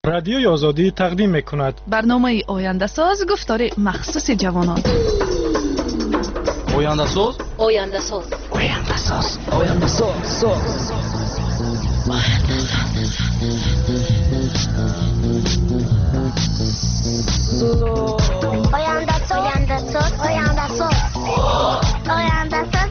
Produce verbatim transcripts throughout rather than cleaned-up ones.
رادیوی آزادی تقدیم می‌کند برنامه آینده ساز گفتار مخصوص جوانان. آینده ساز آینده ساز آینده ساز آینده ساز آینده ساز آینده ساز آینده ساز آینده ساز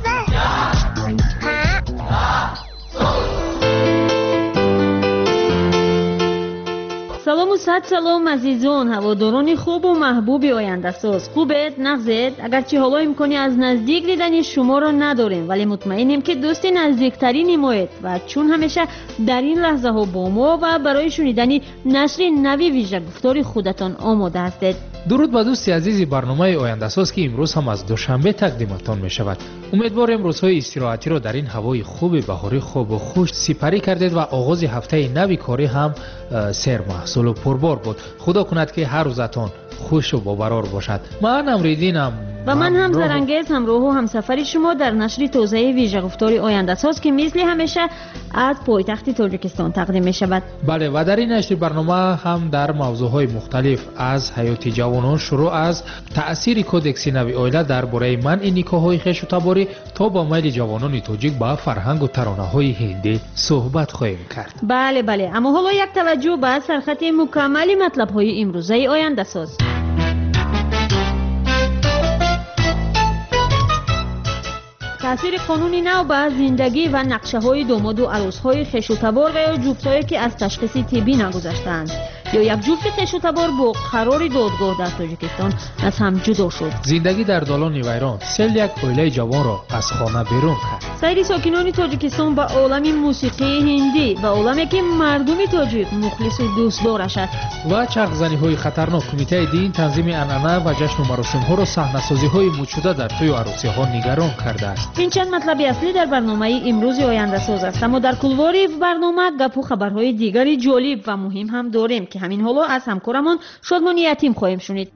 سلام و صد سلام عزیزان هواداران خوب و محبوب آینده ساز. خوبت نغزید؟ اگرچه حالا امکانی از نزدیک دیدن شما را نداریم ولی مطمئنیم که دوست نزدیکترین مایید و چون همیشه در این لحظه ها با ما و برای شنیدن نشر نوی ویژه گفتار خودتان آماده هستید. درود به دوستی عزیزی برنامه آینده ساز که امروز هم از دوشنبه تقدیمتان می شود. امیدوارم روزهای استراحتی را در این هوای خوب بهاری خوب و خوش سپری کردید و آغاز هفته نوی کاری هم سیر محصول و پربار بود. خدا کند که هر روزتان خوش و باورار باشد. من امریدینم و من هم زرنگیز همراه و همسفر شما در نشر تازه ویژه گفتار آینده ساز که مثل همیشه از پایتخت تاجیکستان تقدیم می شود. بله و در این نشر برنامه هم در موضوعهای مختلف از حیات جوانان شروع از تأثیر کودکس نوی اویله درباره منع نکاح‌های خویش و تباری تا با میل جوانان تاجیک به فرهنگ و ترانه‌های هندی صحبت خواهیم کرد. بله بله اما حالا یک توجه به سرخط مکمل مطلب‌های امروزه آینده ساز. تأثیر قانونی نو به زندگی و نقشه های داماد و عروس های خویش و تبار و یا جفتایی که از تشخیص طبی نگذشتند یا یک جفت خویش و تبار با قرار دادگاه در تاجیکستان از هم جدا شد. زندگی در دالان ویران سیل یک اویله جوان را از خانه بیرون کرد. سایر ساکنان تاجیکستان به عالم موسیقی هندی و عالمی که مردم تاجیک مخلص و دوستدارش است و چرخزنی های خطرناک کمیته دین تنظیم انعنه و جشن و مراسم ها را صحنه‌سازی های مد شده در توی عروسی ها نگران کرده است. این چند مطلب اصلی در برنامه امروز آینده ساز است اما در کلواری برنامه گپ و خبرهای دیگری جالب و مهم هم داریم که همین حالا از همکارمان شادمان یتیم خواهیم شنید.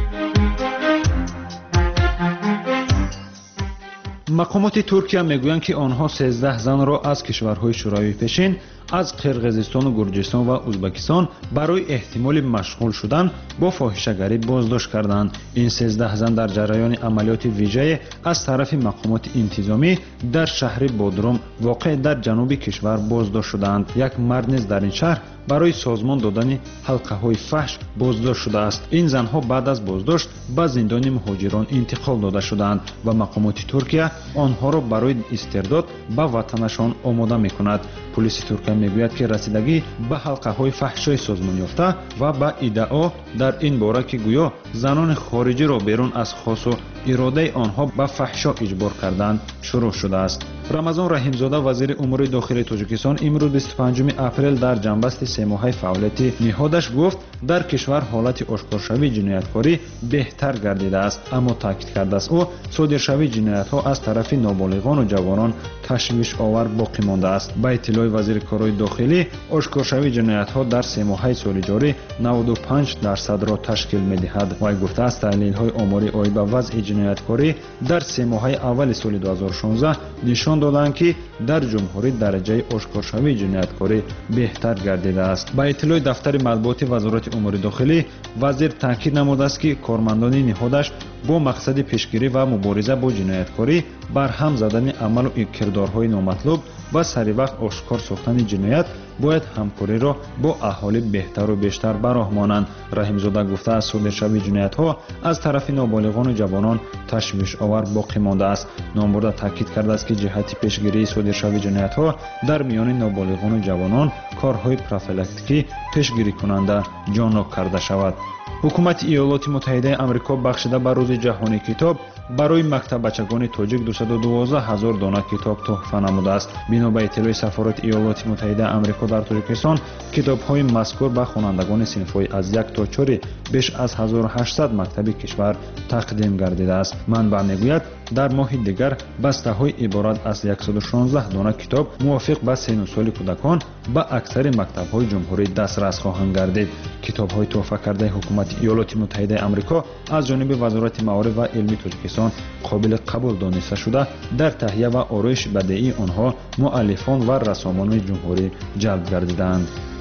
مقامات ترکیه میگویند که آنها سیزده زن را از کشورهای شوروی پیشین از قرقیزستان و گرجستان و ازبکستان برای احتمال مشغول شدن با فاحشه‌گری بازداشت کردند. این سیزده زن در جریان عملیات ویژه از طرف مقامات انتظامی در شهر بودروم واقع در جنوب کشور بازداشت شدند. یک مرد نیز در این شهر برای سازمان دادن حلقه‌های فحش بازداشت شده است. این زنها بعد از بازداشت به زندان مهاجران انتقال داده شدند و مقامات ترکیه آنها را برای استرداد به وطنشان آماده می‌کند. پلیس ترکیه میگوید که رسیدگی به حلقه‌های فحشای سازمان یافته و به ادعا در این باره که گویا زنان خارجی را بیرون از خواست و اراده آنها به فحشا اجبار کردند شروع شده است. رمضان رحیمزاده وزیر امور داخلی تاجیکستان امروز بیست و پنجم اپریل در جنبست سه ماهه فعالیت نهادش گفت در کشور حالت آشکارشوی جنایتکاری بهتر گردیده است اما تاکید کرده است او صادرشوی جنایت‌ها از طرف نابالغان و جوانان تشویش آور باقی مانده است. با اطلاع وزیر کارهای داخلی آشکارشوی جنایت‌ها در سه ماهه سال جاری نود و پنج درصد را تشکیل می‌دهد. وی گفته است تحلیل‌های آماری آید به وضع جنایتکاری در سه ماهه اول سال دو هزار و شانزده نشان دادند که در جمهوری درجه آشکارشوی جنایتکاری بهتر گردیده است. با اطلاع دفتر مطبوعات وزارت امور داخلی وزیر تاکید نموده است که کارمندان نهادش با مقصد پیشگیری و مبارزه با جنایتکاری برهم زدن عمل و کردارهای نامطلوب و سری وقت آشکار ساختن جنایت باید همکاری را با اهالی بهتر و بیشتر براهمانند. رحیمزاده گفته است صادرشوی جنایت‌ها از طرف نابالغان و جوانان تشویش آور باقی مانده است. نامبرده تاکید کرده است که جهت پیشگیری صادرشوی جنایت‌ها در میان نابالغان و جوانان کارهای پروفیلاکتیکی پیشگیری کننده جانب کرده شود. حکومت ایالات متحده آمریکا بخشیده به روز جهانی کتاب برای مکتبچگان تاجیک دویست و دوازده هزار دانه کتاب تحفه نموده است. بنا به اطلاع سفارت ایالات متحده آمریکا در تاجیکستان کتاب‌های مذکور به خوانندگان صنف‌های از یک تا چهار بیش از هزار و هشتصد مکتب کشور تقدیم گردیده است. منبع میگوید در ماه دیگر بسته‌های عبارت از صد و شانزده دانه کتاب موافق به سن و سال کودکان به اکثر مکتب‌های جمهوری دسترس خواهند گردید. کتاب‌های تحفه کرده حکومت ایالات متحده آمریکا از جانب وزارت معارف و علمی تاجیکستان قابل قبول دانسته شده در تهیه و آرایش بدیعی آنها مؤلفان و رسامان جمهوری جلب گردیدند.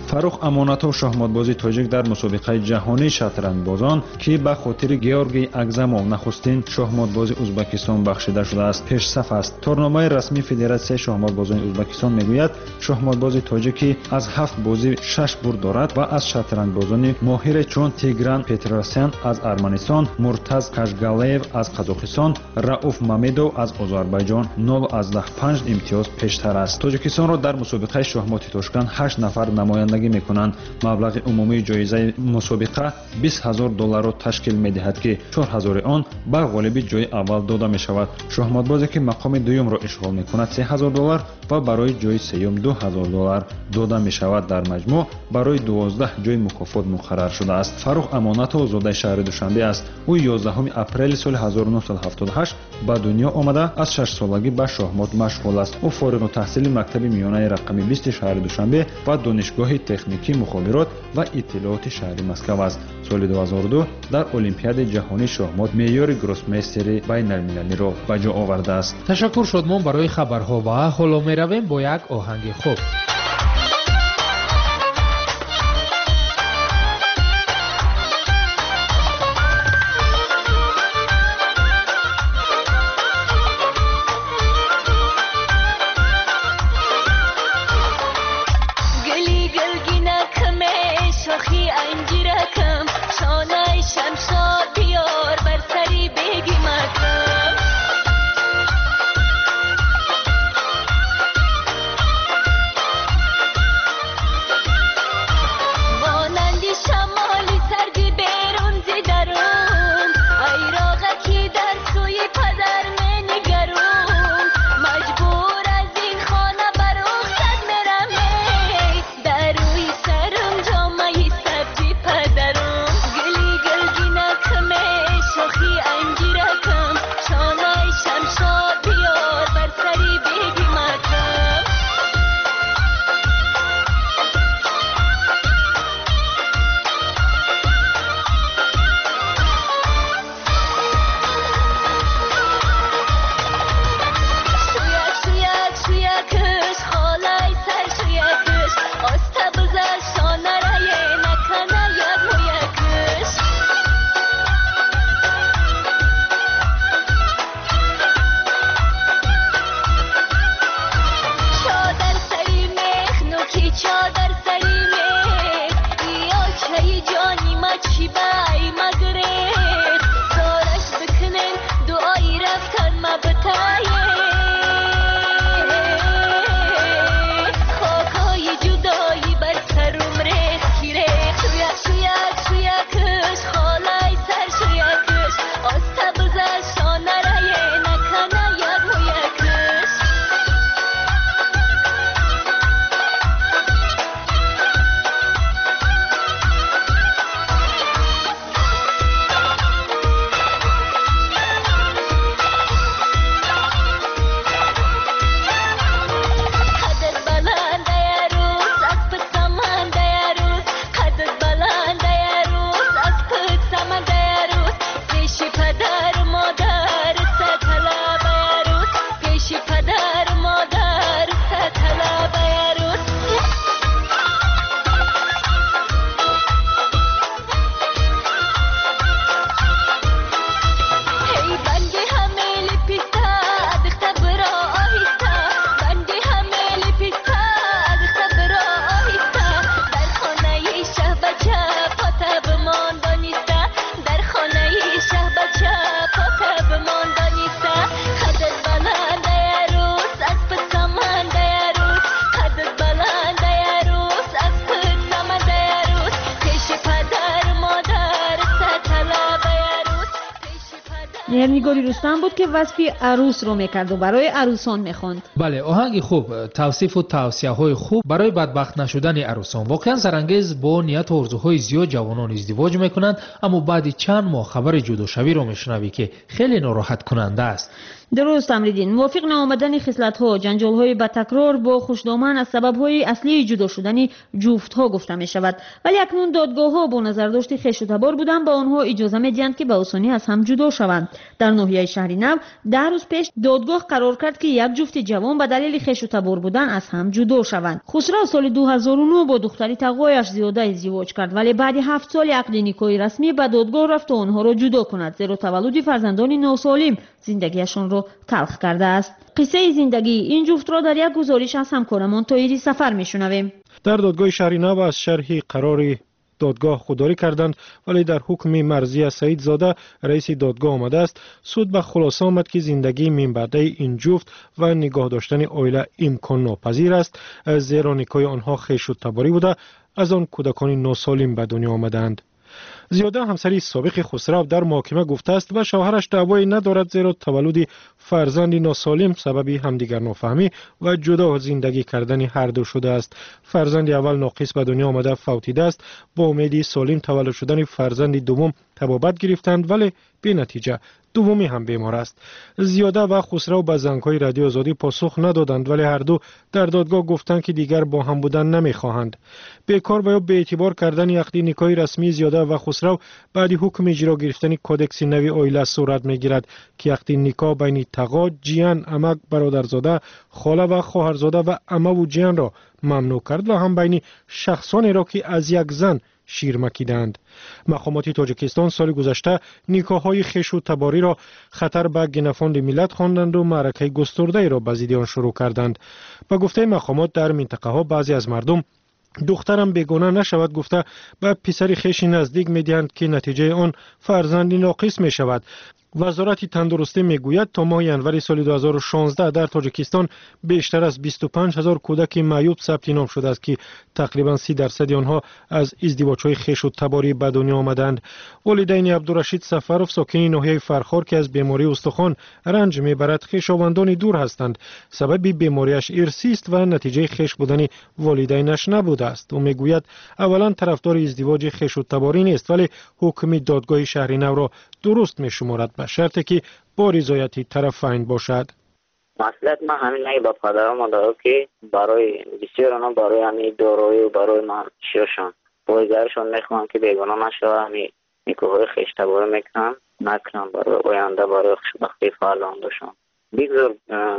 фарух амонатов шахматбози тоҷик дар мусобиқаи ҷаҳонии шатранҷбозон ки ба хотири георгий агзамов нахустин шахматбози ӯзбекистон бахшида шудааст пешсаф аст. торномаи расмии федератсияи шахматбозони ӯзбекистон мегӯяд шахматбози тоҷикӣ аз ҳафт бозӣ шаш бурд дорад ва аз шатранҷбозони моҳире чун тигран петросян аз арманистон, муртаз кашгалеев аз қазоқистон, рауф мамедов аз озарбайҷон нол аздаҳ панҷ имтиёз пештар аст. тоҷикистонро дар мусобиқаи шахмоти тошканд ҳашт нафар намояндагӣ мекунанд. маблағи умумии ҷоизаи мусобиқа бист ҳазор долларро ташкил медиҳад ки чор ҳазори он ба ғолиби ҷои аввал дода мешавад. шахматбозе ки мақоми дуюмро ишғол мекунад се ҳазор доллар ва барои ҷои сеюм ду ҳазор доллар дода мешавад. дар маҷмӯъ барои дувоздаҳ ҷои мукофот муқаррар шудааст. фарух амонатов зодаи шаҳри душанбе аст. ӯ ёздаҳуми апрели соли ҳазору нуҳсад ҳафтоду ҳашт ба дунё омада аз шашсолагӣ ба шахмот машғул аст. ӯ фориғу таҳсили мактаби миёнаи рақами бисти шаҳри душанбе ва донишгоҳи техникӣ мухобирот ва иттилооти шаҳри москав аст. соли ду ҳазору ду дар олимпиадаи ҷаҳонии шахмот меъёри гроссмейстери байналмилалиро ба ҷо овардааст. ташаккур шодмон барои хабарҳо ва ҳоло меравем бо як оҳанги хуб. نگاری رستم بود که وصف عروس رو میکرد و برای عروسان میخوند. بله آهنگ خوب، توصیف و توصیه های خوب برای بدبخت نشدن عروسان. واقعا سرانگیز با نیت و آرزوهای زیاد جوانان ازدواج میکنند، اما بعد چند ماه خبر جداشوی رو میشنوی که خیلی ناراحت کننده است. درست امریدین. موافق نآمدن خصلت‌ها، جنجال‌های با تکرار با خوشدامن از سبب‌های اصلی جدا شدن جفت‌ها گفته می‌شود. ولی اکنون دادگاه‌ها با نظرداشت خویش و تبار بودن با آنها اجازه می‌دهند که به آسانی از هم جدا شوند. در ناحیه شهری نو ده روز پیش دادگاه قرار کرد که یک جفت جوان به دلیل خویش و تبار بودن از هم جدا شوند. خسرو سال دو هزار و نه با دختری تقوایش زیاده ازدواج کرد، ولی بعد هفت سال عقد نیکای رسمی به دادگاه رفت و آنها را جدا کند، زیرا تولد فرزندان ناسالم زندگیشان را تلخ کرده است. قصه زندگی این جفت را در یک گزارش از همکارمان طاهری سفر میشنویم. در دادگاه شهری نو از شرح قرار دادگاه خودداری کردند، ولی در حکم مرضیه سعید زاده رئیس دادگاه آمده است سود به خلاصه آمد که زندگی من بعده این جفت و نگاه داشتن عائله امکان ناپذیر است، زیرا نکاح آنها خویش و تباری بوده از آن کودکان ناسالم به دنیا آمدند. زیاده همسری سابق خسرو در محاکمه گفته است و شوهرش دعوایی ندارد، زیرا تولد فرزند ناسالم سبب همدیگر نافهمی و جدا زندگی کردن هر دو شده است. فرزند اول ناقص به دنیا آمده فوتیده است. با امید سالم تولد شدن فرزند دوم طبابت گرفتند، ولی بی نتیجه دومی هم بیمار است. زیاده و خسرو به زنگ‌های رادیو آزادی پاسخ ندادند، ولی هر دو در دادگاه گفتند که دیگر با هم بودن نمی‌خواهند. بیکار و یا به اعتبار کردن عقد نکاح رسمی زیاده و خسرو بعد حکم اجرا گرفتن کودکس نوی عائله صورت می‌گیرد که عقد نکاح بین تقا، جیان، عمک، برادرزاده، خاله و خواهرزاده و عمه و جیان را ممنوع کرد و هم بین شخصانی را که از یک زن شیر مکیدند. مقامات تاجیکستان سال گذشته نکاح‌های خویش و تباری را خطر به گنفاند ملت خواندند و معرکه گسترده را به ضد آن شروع کردند. به گفته مقامات در منطقه ها بعضی از مردم دخترم بیگانه نشود گفته به پسر خویش نزدیک می‌دهند که نتیجه آن فرزند ناقص می شود. وزارت تندرستی میگوید تا ماه ینور سال دو هزار و شانزده در تاجیکستان بیشتر از بیست و پنج هزار کودک معیوب ثبت نام شده است که تقریبا سی درصد آنها از ازدواج‌های خویش و تباری به دنیا آمدند. والدین عبدالرشید سفروف ساکن ناحیه فرخار که از بیماری استخوان رنج میبرد خویشاوندان دور هستند. سبب بیماریش ارثی است و نتیجه خویش بودن والدینش نبوده است. او میگوید اولا طرفدار ازدواج خویش و تباری نیست، ولی حکم دادگاه شهری نو را درست میشمارد به شرطی که با رضایت طرفین باشد. مسئولیت من همین نگه با پدرم مادرم که برای بسیار آنها برای همین دارایی و برای من شیرشان بایزرشان میخوام که بیگانه نشوه، همین نکاحهای خویش تباری میکنم نکنم برای آینده برای خوشبختی فرزندانشان. بگذار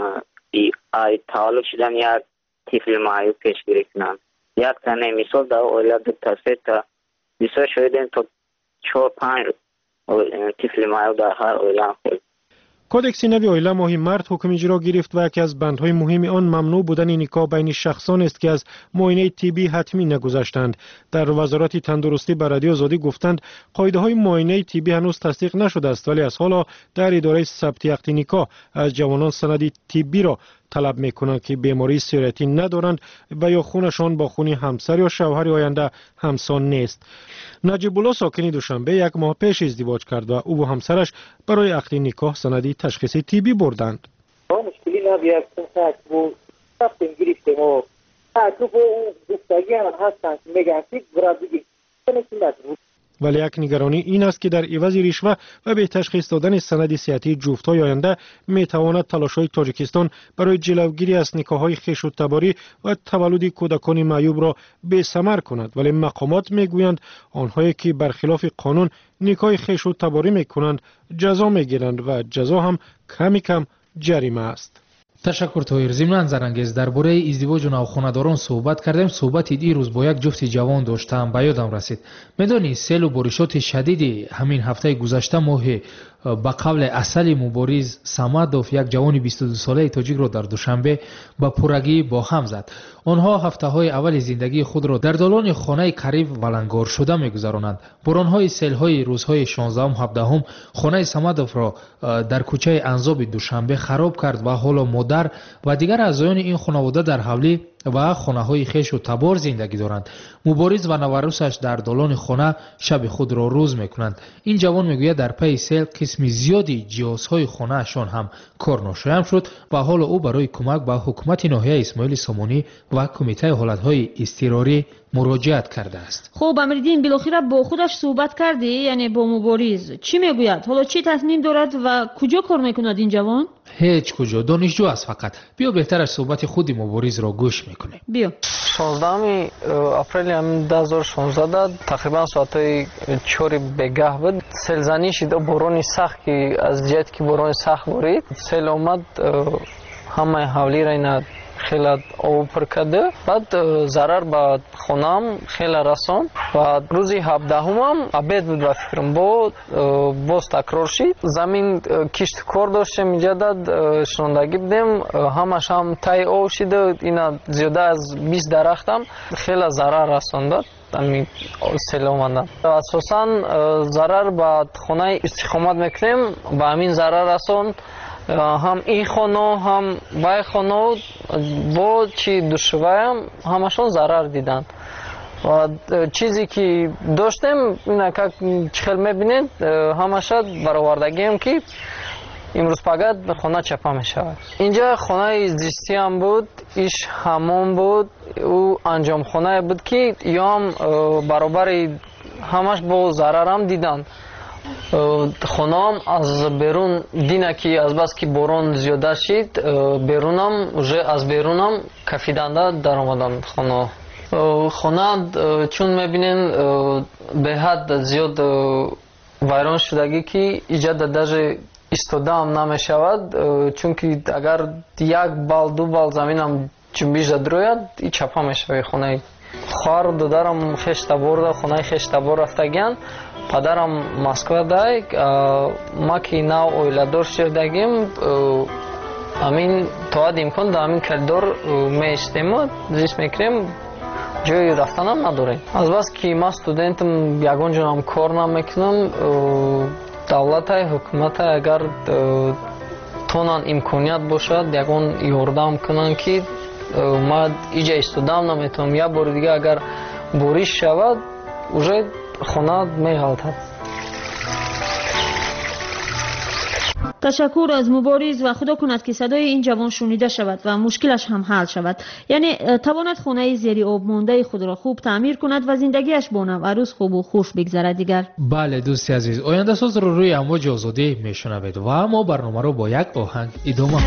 ای تولد شدن یک طفل معیوب پیشگیری کنم. یک تنه مثال در عائله دو تا سه تا بسیار شاید تا چهار پنج طفل معیوب در هر عائله خود. کودکس نوی عائله ماه مارس حکم اجرا گرفت و یکی از بندهای مهم آن ممنوع بودن نکاح بین شخصان است که از معاینه طبی حتمی نگذشتند. در وزارت تندرستی به رادیو آزادی گفتند قاعده های معاینه طبی هنوز تصدیق نشده است، ولی از حالا در اداره ثبت عقد نکاح از جوانان سند طبی را طلب میکنند که بیماری سیریتی ندارند و یا خونشان با خون همسر یا شوهر آینده همسان نیست. نجیب الله ساکن دوشنبه یک ماه پیش ازدواج کرد و او و همسرش برای عقد نکاح سند تشخیص طبی بردند. ما مشکلی نبید که تو رفتیم گرفتیم و تو با اون دختری هم هستن میگن که برای دیگه ولی یک نگرانی این است که در عوض رشوه و به تشخیص دادن سند صحتی جفت‌های آینده میتواند تلاش‌های تاجیکستان برای جلوگیری از نکاح‌های خویش و تباری و تولد کودکان معیوب را بی‌ثمر کند. ولی مقامات میگویند آنهایی که برخلاف قانون نکاح خویش و تباری میکنند جزا میگیرند و جزا هم کمی کم جریمه است. تشکر طاهر. ضمناً زرانگیز درباره ازدواج و نوخانه‌داران صحبت کردیم. صحبت دیروز با یک جفت جوان داشتم، به یادم رسید. میدانی سیل و بارشات شدید همین هفته گذشته ماه با قبل اصل مبارز سمادوف یک جوان بیست و دو ساله تاجیک را در دوشنبه با پرگی با هم زد. آنها هفته های اول زندگی خود را در دالان خانه قریب ولنگار شده میگذرانند. باران های سیل های روزهای شانزده و هفده هم خانه سمادوف را در کوچه انزاب دوشنبه خراب کرد و حالا مادر و دیگر اعضایان این خانواده در حولی و خانه های خویش و تبار زندگی دارند. مبارز و نوروسش در دالان خانه شب خود را روز میکنند. این جوان میگوید در پی سیل قسم زیادی جهازهای خانه اشان هم کار ناشایم شد و حالا او برای کمک به حکومت ناحیه اسماعیل سامانی و کمیته حالتهای اضطراری مراجعت کرده است. خب امیرالدین بالاخره با خودش صحبت کردی، یعنی با مبارز چی میگوید؟ حالا چی تصمیم دارد و کجا کار میکند این جوان؟ هیچ کجا دانشجو است فقط. بیا بهترش صحبت خود مبارز را گوش میکنیم. بیا. شانزدهم اپریل دو هزار و شانزده تقریبا ساعت چهار بگاه بود. سیلزنی شد، باران سخت که از جهت که باران سخت بارید سیل آمد، همه حولی را اینا خیلی آب پر کرده. بعد ضرر به خونم خیلی رسان. و روزی هفدهم هم عبید بود و فکرم با باز تکرار شد. زمین کشت کار داشتیم میجدد شناندگی بدیم، همش هم تای آب شده. اینا زیاده از بیست درختم خیلی ضرر رسان داد. امی سیل آمدن اساساً ضرر به خونه استقامت میکنیم، به همین ضرر رسان. هم این خانه هم بای خانه با چی دوشوایم همشون ضرر دیدن. و چیزی که داشتیم اینا که چخل میبینید همشون برآوردگی هم که امروز فقط خانه چپا میشود. اینجا خانه زیستی هم بود، ایش همون بود، او انجام خانه بود که یا هم برابر همش با ضرر هم دیدن. خونام از بیرون دینه که از بس که باران زیاده شد بیرونم از بیرونم کفیدنده در آمدن خونه. خونه چون میبینین به حد زیاد ویران شدگی که ایجاد دژ ایستاده هم نمیشود، چون که اگر یک بال دو بال زمین هم جنبیش دروید ای چپا میشود خونه. خواهر دادرم خشت برده خونه خشت بر رفتگن. پدرم مسکو دای، ما که نو اویلادور شدگیم امین تا امکان دا امین کلدور میشتیم زیست میکریم جای رفتنم نداریم. از بس که ما استودنتم یگان جانم کار نمیکنم، دولت های حکومت های اگر تونن امکانیت باشد یگان یاردم کنن که ما ایجا استودام نمیتونم، یا بار دیگه اگر بوریش شود اوجه خونه می‌غلطد. تشکر از مبارز و خدا کند که صدای این جوان شنیده شود و مشکلش هم حل شود. یعنی تواند خانه زیر آب مانده خود را خوب تعمیر کند و زندگیش با نو عروس خوب و خوش بگذرد دیگر. بله دوستی عزیز، آینده ساز رو روی امواج آزادی میشنوید و اما برنامه رو با یک آهنگ ادامه.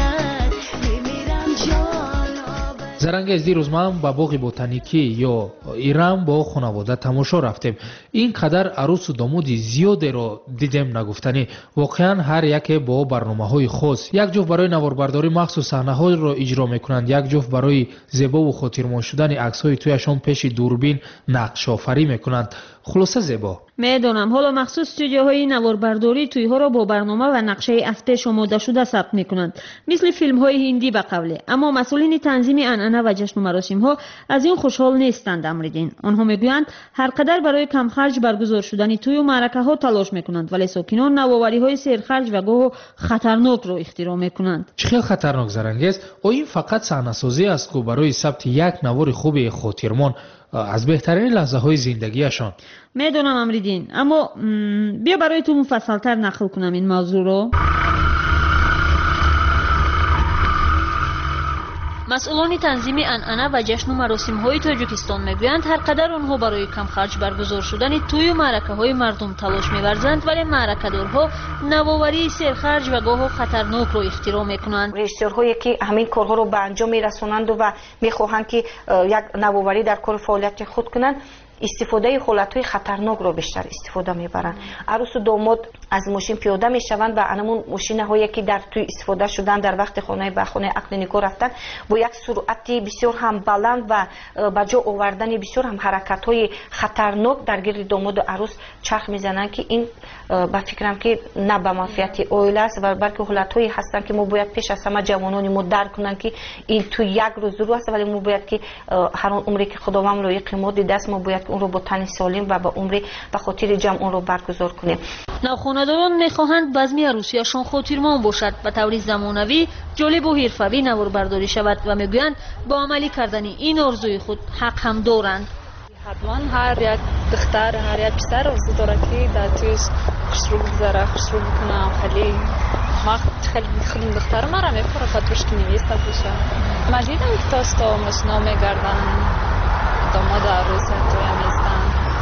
زرنگ از دیروز من با باغ بوتانیکی یا ایران با خانواده تماشا رفتیم. این قدر عروس و داماد زیادی رو دیدیم نگفتنی. واقعا هر یک با برنامه‌های خاص. یک جفت برای نواربرداری مخصوص صحنه‌ها رو اجرا میکنند، یک جفت برای زیبا و خاطرمان شدن عکس‌های تویشان پیش دوربین نقش آفری میکنند. خلاصه زیبا. میدونم. حالا مخصوص استودیوهای نواربرداری توی ها را با برنامه و نقشه از پیش آماده شده ثبت میکنند، مثل فیلم های هندی به قوله. اما مسئولین تنظیم عنعنه و جشن و مراسم ها از این خوشحال نیستند. امریدین آنها میگویند هر قدر برای کم خرج برگزار شدن توی و معرکه ها تلاش میکنند، ولی ساکنان نوآوری های سرخرج و گاه خطرناک را اختراع میکنند. خیلی خطرناک زرنگیز. و این فقط صحنه‌سازی است که برای ثبت یک نوار خوب خاطرمان از بهترین لحظه های زندگیشان. میدونم امریدین، اما بیا برای تو مفصل‌تر نقل کنم این موضوع رو. مسئولان تنظیم عنعنه و جشن و مراسم های تاجیکستان میگویند هر قدر آنها برای کم خرج برگزار شدن توی و معرکه های مردم تلاش می‌ورزند، ولی معرکه‌دارها نوآوری سرخرج و گاه خطرناک رو اختراع میکنند. رژیسورهایی که همین کارها رو به انجام میرسونند و میخواهند که یک نوآوری در کار فعالیت خود کنند، استفاده حالتهای خطرناک رو بیشتر استفاده میبرند. عروس و داماد از ماشین پیاده میشوند و همون ماشین هایی که در توی استفاده شدن در وقت خانه به خانه عقد نکاح رفتن با یک سرعتی بسیار هم بلند و به جا آوردن بسیار هم حرکت های خطرناک در گرد داماد و عروس چرخ میزنند که این با فکرم که نه به منفعت عائله است و بلکه حالت هایی هستند که ما باید پیش از همه جوانان ما درک کنند که این تو یک روز ضرور است، ولی ما باید که هر اون عمری که خداوند رو قیمت دیده است ما باید اون رو با تن سالم و با عمری به خاطر جمع اون رو برگزار کنیم. نوخانه‌داران میخواهند بزمی عروسیشان خاطرمان باشد، به طور زمانوی، جالب و حرفه‌ای نواربرداری شود و میگویند با عملی کردن این آرزوی خود حق هم دارند. حتما هر یک دختر هر یک پسر آرزو داره که در تویش خوشرو بگذاره، خوشرو بکنه. خیلی ما خیلی خیلی دختر ما را میپره خاطرش که نویسته باشه. ما دیدم که تاستا مشنا میگردن داماد عروس توی میستن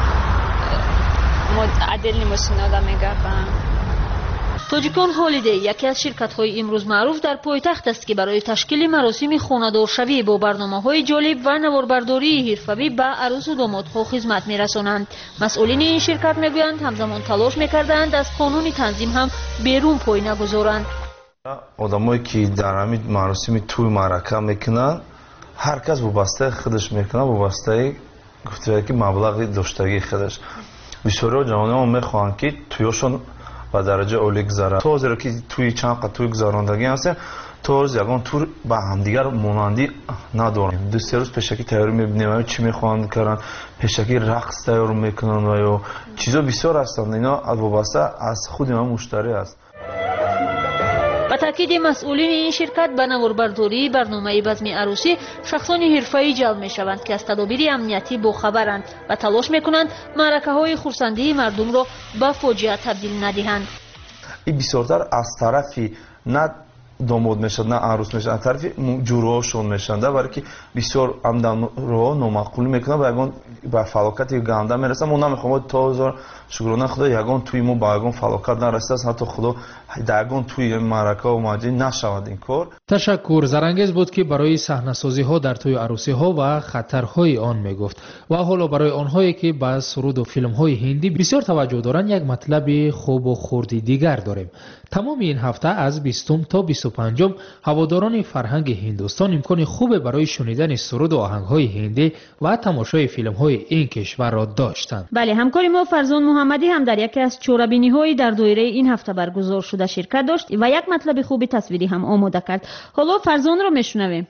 عدل ماشینا دا میگردن. تاجیکان هالیدی یکی از شرکت‌های امروز معروف در پایتخت است که برای تشکیل مراسم خانه‌دارشوی با برنامه‌های جالب و نواربرداری حرفه‌ای به عروس و دامادها خدمت می‌رسانند. مسئولین این شرکت می‌گویند همزمان تلاش می‌کردند از قانون تنظیم هم بیرون پای نگذارند. آدمایی که در همین مراسم توی معرکه میکنن هر کس وابسته خودش میکنه، وابسته گفته که مبلغ داشتگی خودش. بسیاری جوانان میخوان که تویشون و درجه اولی گذاره. تو زیرا که توی چند قطع توی گذراندگی هستن تو یگان تور با همدیگر مانندی نداریم. دوستی روز پیشکی تیاری میبینیم چی میخوان کردن، پیشکی رقص تیار میکنن و یا چیزا بسیار هستند. اینا وابسته از خود ما مشتری است. با تاکید مسئولین این شرکت به نواربرداری برنامه بزم عروسی شخصان حرفه‌ای جلب می‌شوند که از تدابیر امنیتی باخبرند و تلاش می‌کنند معرکه‌های خرسندی مردم را به فاجعه تبدیل ندهند. این بسیارتر از طرفی نه داماد میشد نه عروس میشد، از طرفی جوروهاشون میشند، برای که بسیار عمدن رو نامعقول میکنن و یگان به فلاکت گنده میرسن. ما نمیخوام تا هزار شکرانه خدا یگان توی ما با یگان فلاکت نرسید، حتی خدا یگان توی معرکه و ماجی نشود این کار. تشکر. زرنگیز بود که برای صحنه سازی ها در توی عروسی ها و خطرهای آن میگفت. و حالا برای آنهایی که با سرود و فیلم های هندی بسیار توجه دارند یک مطلب خوب و خردی دیگر داریم. تمام این هفته از بیستم تا بیست و پنجم هواداران فرهنگ هندوستان امکان خوب برای شنیدن سرود و آهنگ های هندی و تماشای فیلم های این کشور را داشتند. بله، همکار ما فرزان محمدی هم در یکی از چوربینی های در دایره این هفته برگزار شده شرکت داشت و یک مطلب خوبی تصویری هم آماده کرد. حالا فرزان را میشنویم.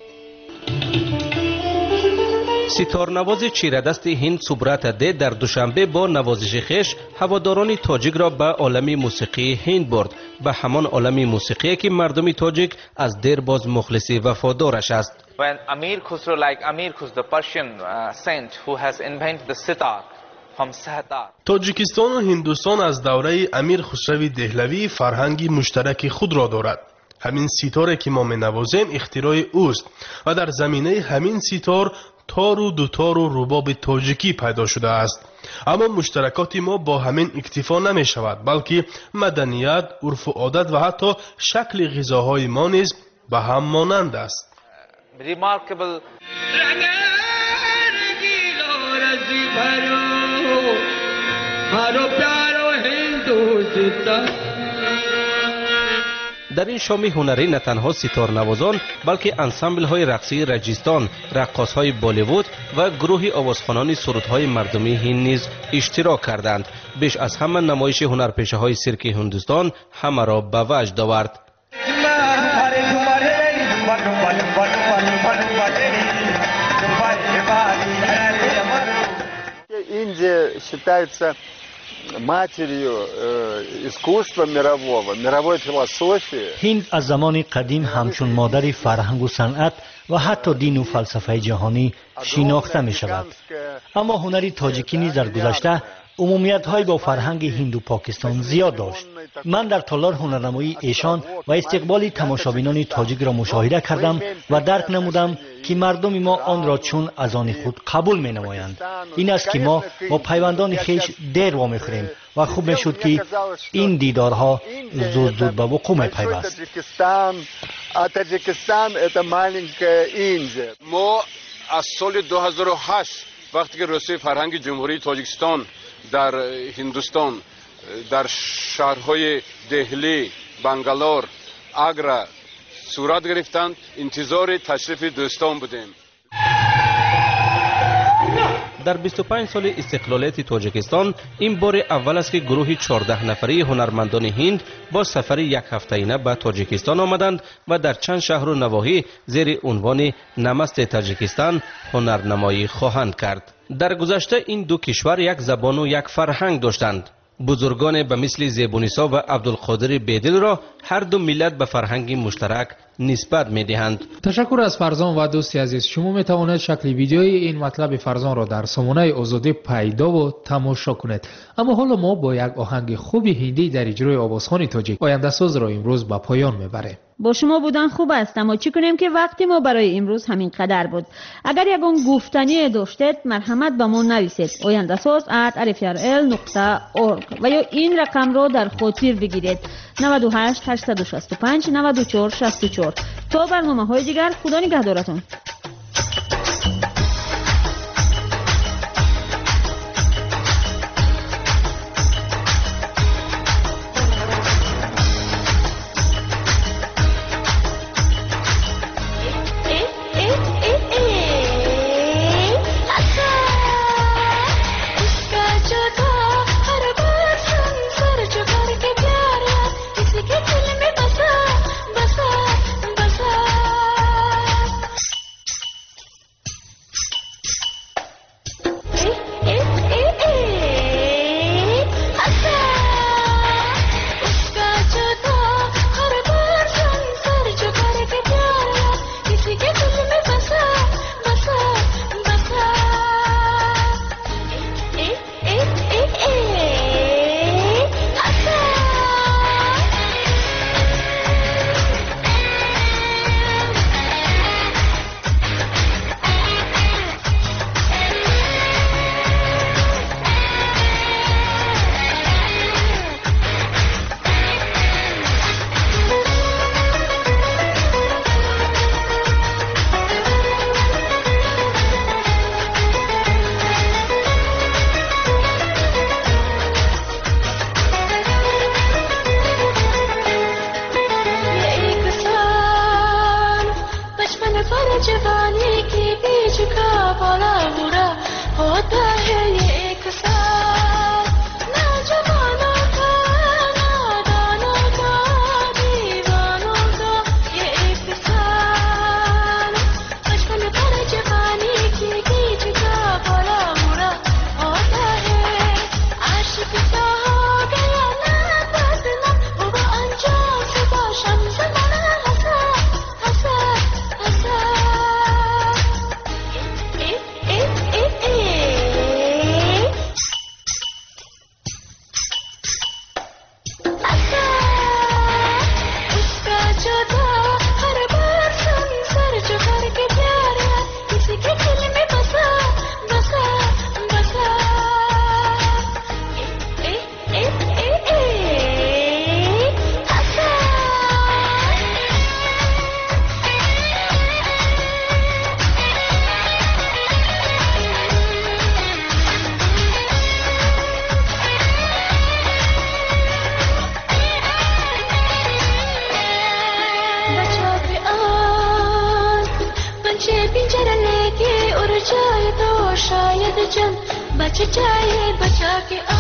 ستارنواز چیردست هند سبرات ده در دوشنبه با نوازش خویش هواداران تاجیک را به عالم موسیقی هند برد، به همان عالم موسیقی که مردم تاجیک از دیر باز مخلص وفادارش است. When Amir Khusro, like Amir Khusro, the Persian uh, saint who has invented the sitar from Sahtar. تاجیکستان و هندوستان از دوره امیر خسرو دهلوی فرهنگی مشترک خود را دارد. همین سیتاری که ما می‌نوازیم اختراع اوست و در زمینه همین سیتار تار و دوتار و رباب تاجیکی پیدا شده است. اما مشترکات ما با همین اکتفا نمی شود، بلکه مدنیت، عرف و عادت و حتی شکل غذاهای ما نیز به هم مانند است. Remarkable در این شام هنری نه تنها سیتار نوازان بلکه انسامبل های رقصی رجیستان، رقاص های بالیوود و گروه آوازخوانان سرودهای مردمی هند نیز اشتراک کردند. بیش از همه نمایش هنرپیشه های سیرک هندوستان همه را به وجد آورد. Индия считается матерью искусства мирового, мировой философии. هند از زمان قدیم همچون مادر فرهنگ و صنعت و حتی دین و فلسفه جهانی شناخته می شود. اما هنری تاجیکی نیز در گذشته عمومیت های با فرهنگ هند و پاکستان زیاد داشت. من در تالار هنرنمایی ایشان و استقبال تماشابینان تاجیک را مشاهده کردم و درک نمودم که مردم ما آن را چون از آن خود قبول می نمایند. این است که ما با پیوندان خیش دیر وامی خوریم و خوب می شد که این دیدارها زود زود به وقوع می پیوست. ما از سال دو هزار و هشت وقتی که رسوی فرهنگ جمهوری تاجیکستان در هندوستان در شهرهای دهلی، بنگلور، آگرا صورت گرفتند، انتظار تشریف دوستان بودیم. در بیست و پنج سال استقلالیت تاجیکستان این بار اول است که گروه چهارده نفری هنرمندان هند با سفر یک هفته‌ایه به تاجیکستان آمدند و در چند شهر و نواحی زیر عنوان نمست تاجیکستان هنرنمایی خواهند کرد. در گذشته این دو کشور یک زبان و یک فرهنگ داشتند. بزرگان به مثل زیبونیسا و عبدالقادر بیدل را هر دو ملت به فرهنگ مشترک نسبت می دهند. تشکر از فرزان و دوستی عزیز. شما می توانید شکل ویدیوی این مطلب فرزان را در سامانه آزادی پیدا و تماشا کنید. اما حالا ما با یک آهنگ خوبی هندی در اجرای آوازخوان تاجیک آینده ساز را امروز به پایان میبریم. با شما بودن خوب است، اما چی کنیم که وقتی ما برای امروز همین قدر بود. اگر یگان گفتنی داشتید مرحمت به ما نویسید آینده ساز ات ار اف ار ال نقطه اورگ و یا این رقم را در خاطر بگیرید نه دو هشت هشت شش پنج نه دو چهار شش چهار. تا برنامه های دیگر خدا نگهدارتون. बच जाए बचा के